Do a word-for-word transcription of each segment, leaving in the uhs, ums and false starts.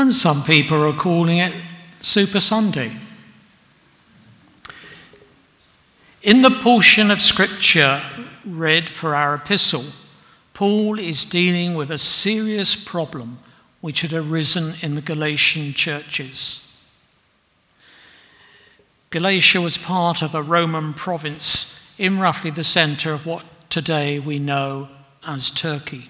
And some people are calling it Super Sunday. In the portion of Scripture read for our epistle, Paul is dealing with a serious problem which had arisen in the Galatian churches. Galatia was part of a Roman province in roughly the centre of what today we know as Turkey.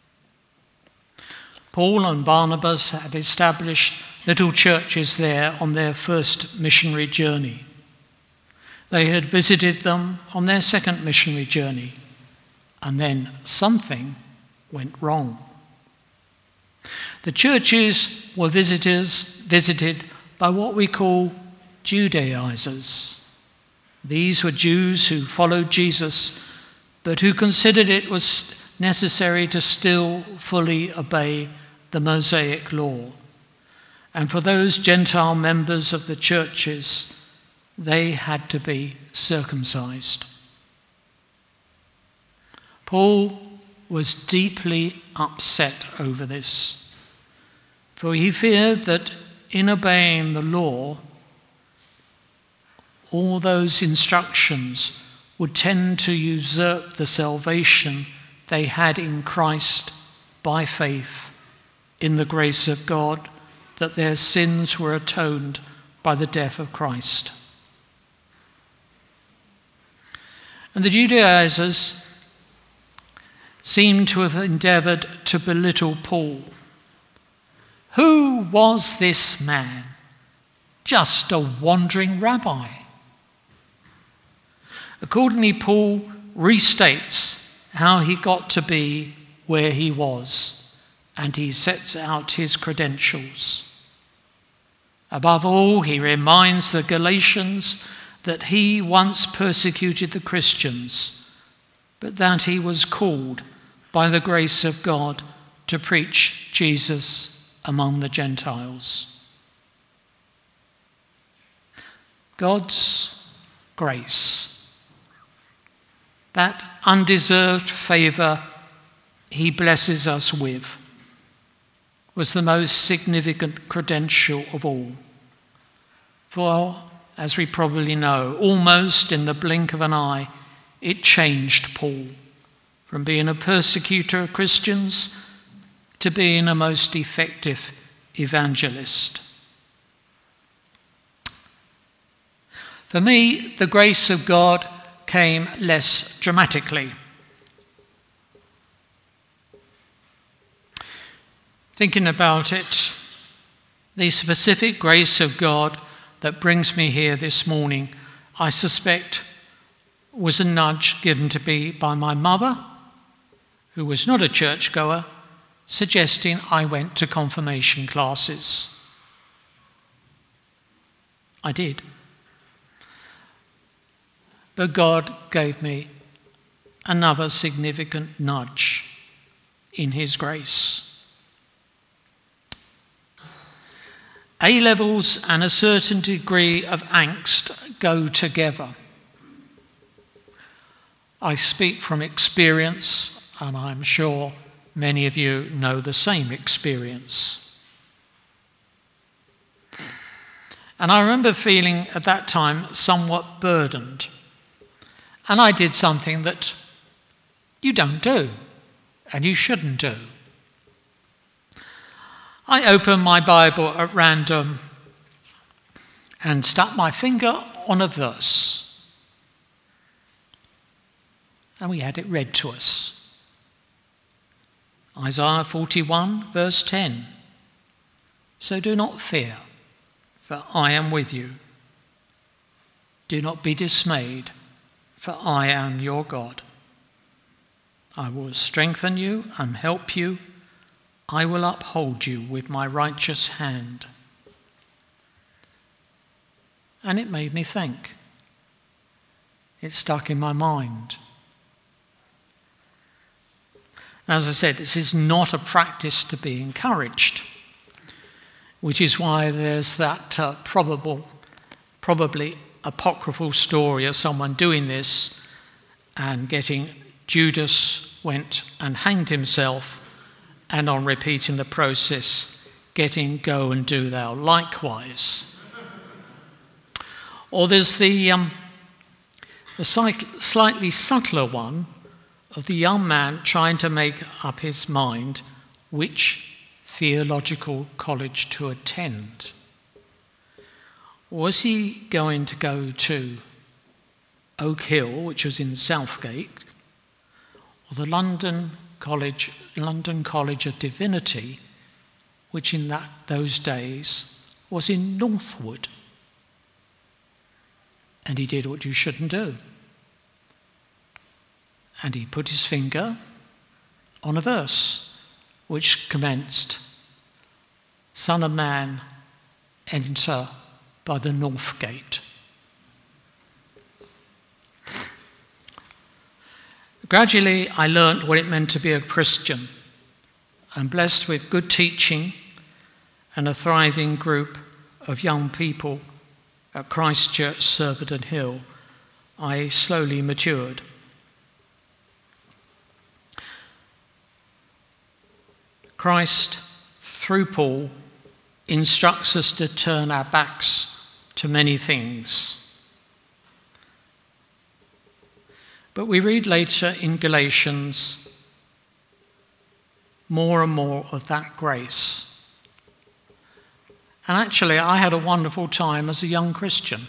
Paul and Barnabas had established little churches there on their first missionary journey. They had visited them on their second missionary journey, and then something went wrong. The churches were visitors, visited by what we call Judaizers. These were Jews who followed Jesus, but who considered it was necessary to still fully obey the Mosaic law. And for those Gentile members of the churches, they had to be circumcised. Paul was deeply upset over this, for he feared that in obeying the law, all those instructions would tend to usurp the salvation they had in Christ by faith in the grace of God, that their sins were atoned by the death of Christ. And the Judaizers seem to have endeavoured to belittle Paul. Who was this man? Just a wandering rabbi. Accordingly, Paul restates how he got to be where he was, and he sets out his credentials. Above all, he reminds the Galatians that he once persecuted the Christians, but that he was called by the grace of God to preach Jesus among the Gentiles. God's grace, that undeserved favour he blesses us with, was the most significant credential of all. For, as we probably know, almost in the blink of an eye, it changed Paul from being a persecutor of Christians to being a most effective evangelist. For me, the grace of God came less dramatically. Thinking about it, the specific grace of God that brings me here this morning, I suspect, was a nudge given to me by my mother, who was not a churchgoer, suggesting I went to confirmation classes. I did. But God gave me another significant nudge in his grace. A-levels and a certain degree of angst go together. I speak from experience, and I'm sure many of you know the same experience. And I remember feeling at that time somewhat burdened. And I did something that you don't do, and you shouldn't do. I opened my Bible at random and stuck my finger on a verse. And we had it read to us. Isaiah forty-one, verse ten. So do not fear, for I am with you. Do not be dismayed, for I am your God. I will strengthen you and help you. I will uphold you with my righteous hand. And it made me think. It stuck in my mind. As I said, this is not a practice to be encouraged, which is why there's that uh, probable, probably apocryphal story of someone doing this and getting Judas went and hanged himself, and on repeating the process, getting go and do thou likewise. Or there's the, um, the slightly subtler one of the young man trying to make up his mind which theological college to attend. Was he going to go to Oak Hill, which was in Southgate, or the London College, London College of Divinity, which in that, those days was in Northwood? And he did what you shouldn't do. And he put his finger on a verse which commenced, "Son of man, enter by the north gate." Gradually, I learnt what it meant to be a Christian, and blessed with good teaching and a thriving group of young people at Christ Church, Surbiton Hill, I slowly matured. Christ, through Paul, instructs us to turn our backs to many things. But we read later in Galatians more and more of that grace. And actually, I had a wonderful time as a young Christian.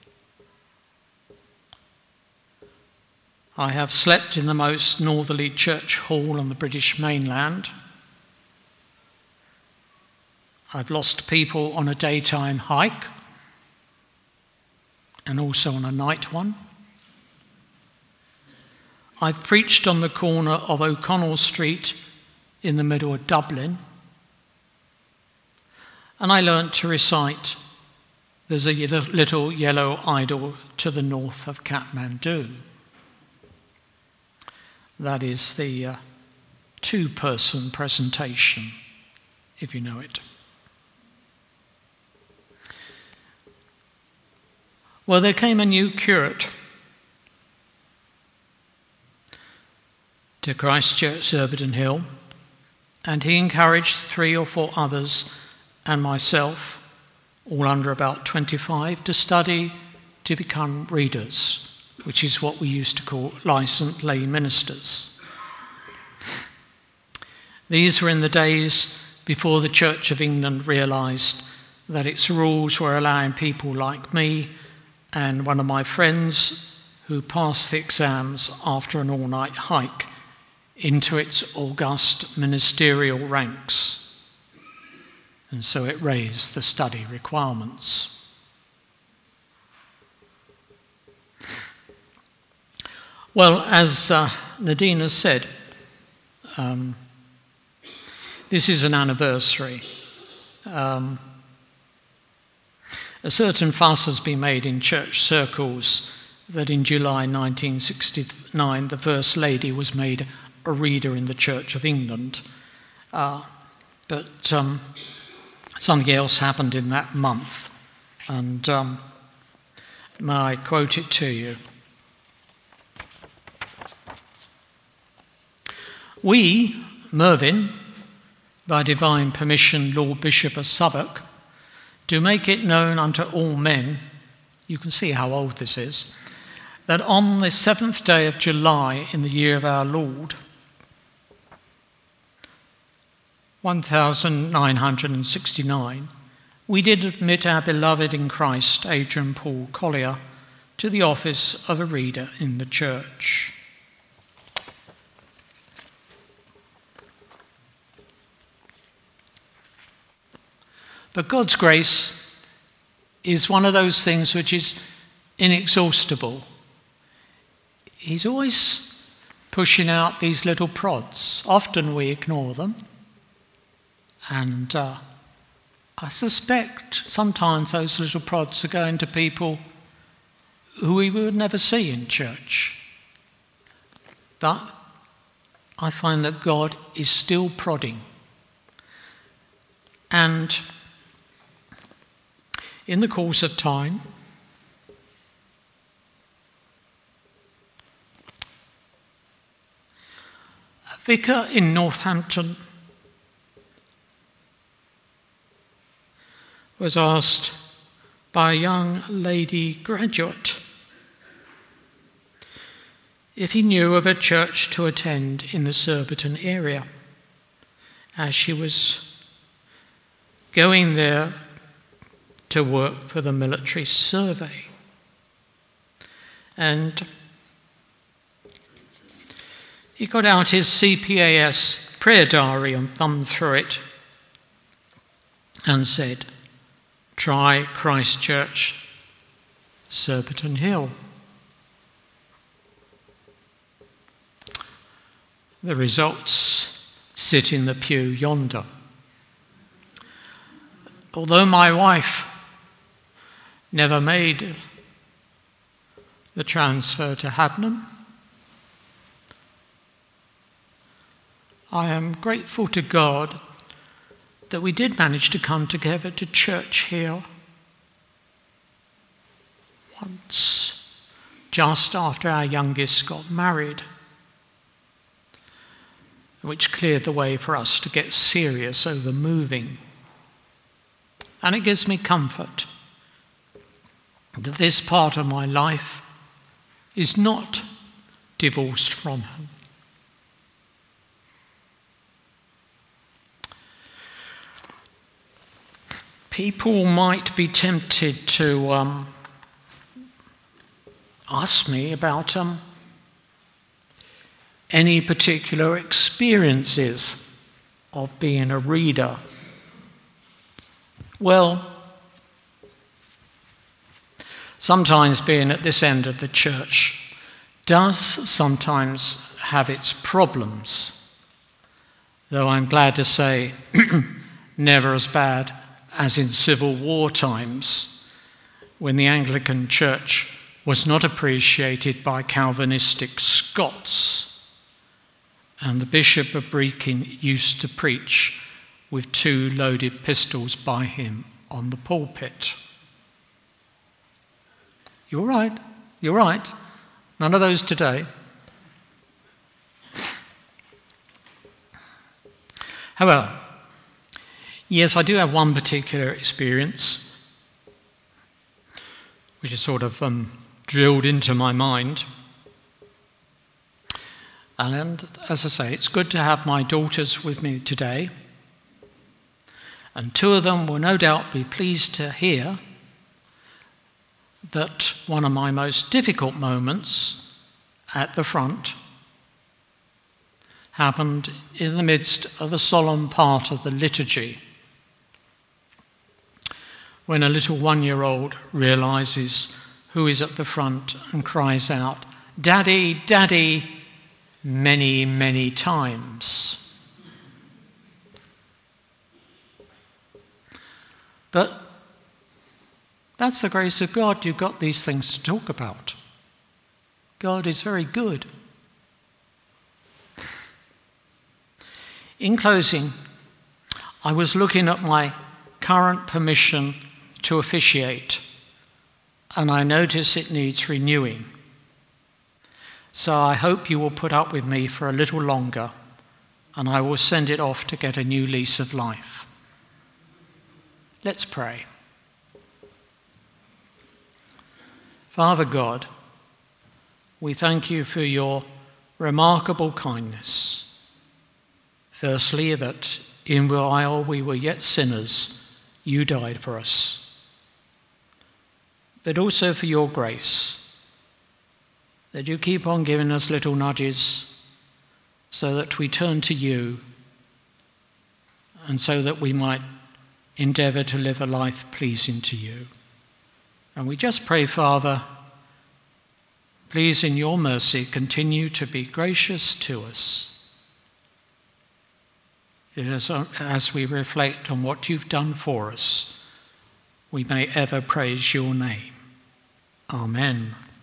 I have slept in the most northerly church hall on the British mainland. I've lost people on a daytime hike and also on a night one. I've preached on the corner of O'Connell Street in the middle of Dublin. And I learnt to recite, "There's a little yellow idol to the north of Kathmandu." That is the uh, two-person presentation, if you know it. Well, there came a new curate to Christ Church, Surbiton Hill, and he encouraged three or four others and myself, all under about twenty-five, to study to become readers, which is what we used to call licensed lay ministers. These were in the days before the Church of England realised that its rules were allowing people like me and one of my friends who passed the exams after an all-night hike into its august ministerial ranks. And so it raised the study requirements. Well, as uh, Nadine has said, um, this is an anniversary. Um, a certain fuss has been made in church circles that in July nineteen sixty-nine the First Lady was made a reader in the Church of England. Uh, but um, something else happened in that month, and um, may I quote it to you? "We, Mervyn, by divine permission, Lord Bishop of Southwark, do make it known unto all men," you can see how old this is, "that on the seventh day of July in the year of our Lord, one thousand nine hundred sixty-nine, we did admit our beloved in Christ, Adrian Paul Collier, to the office of a reader in the church." But God's grace is one of those things which is inexhaustible. He's always pushing out these little prods. Often we ignore them. And uh, I suspect sometimes those little prods are going to people who we would never see in church. But I find that God is still prodding. And in the course of time, a vicar in Northampton was asked by a young lady graduate if he knew of a church to attend in the Surbiton area, as she was going there to work for the military survey. And he got out his C P A S prayer diary and thumbed through it and said, "Try Christchurch, Surbiton Hill." The results sit in the pew yonder. Although my wife never made the transfer to Hadnam, I am grateful to God that we did manage to come together to church here once, just after our youngest got married, which cleared the way for us to get serious over moving. And it gives me comfort that this part of my life is not divorced from him. People might be tempted to um, ask me about um, any particular experiences of being a reader. Well, sometimes being at this end of the church does sometimes have its problems, though I'm glad to say never as bad as in Civil War times, when the Anglican Church was not appreciated by Calvinistic Scots, and the Bishop of Brechin used to preach with two loaded pistols by him on the pulpit. You're right, you're right. None of those today. However, yes, I do have one particular experience which is sort of um, drilled into my mind. And as I say, it's good to have my daughters with me today. And two of them will no doubt be pleased to hear that one of my most difficult moments at the front happened in the midst of a solemn part of the liturgy, when a little one-year-old realizes who is at the front and cries out, "Daddy, Daddy," many, many times. But that's the grace of God. You've got these things to talk about. God is very good. In closing, I was looking at my current permission to officiate, and I notice it needs renewing. So I hope you will put up with me for a little longer, and I will send it off to get a new lease of life. Let's pray. Father God, we thank you for your remarkable kindness. Firstly, that in while we were yet sinners, you died for us. But also for your grace, that you keep on giving us little nudges so that we turn to you and so that we might endeavour to live a life pleasing to you. And we just pray, Father, please in your mercy continue to be gracious to us as, as we reflect on what you've done for us. We may ever praise your name. Amen.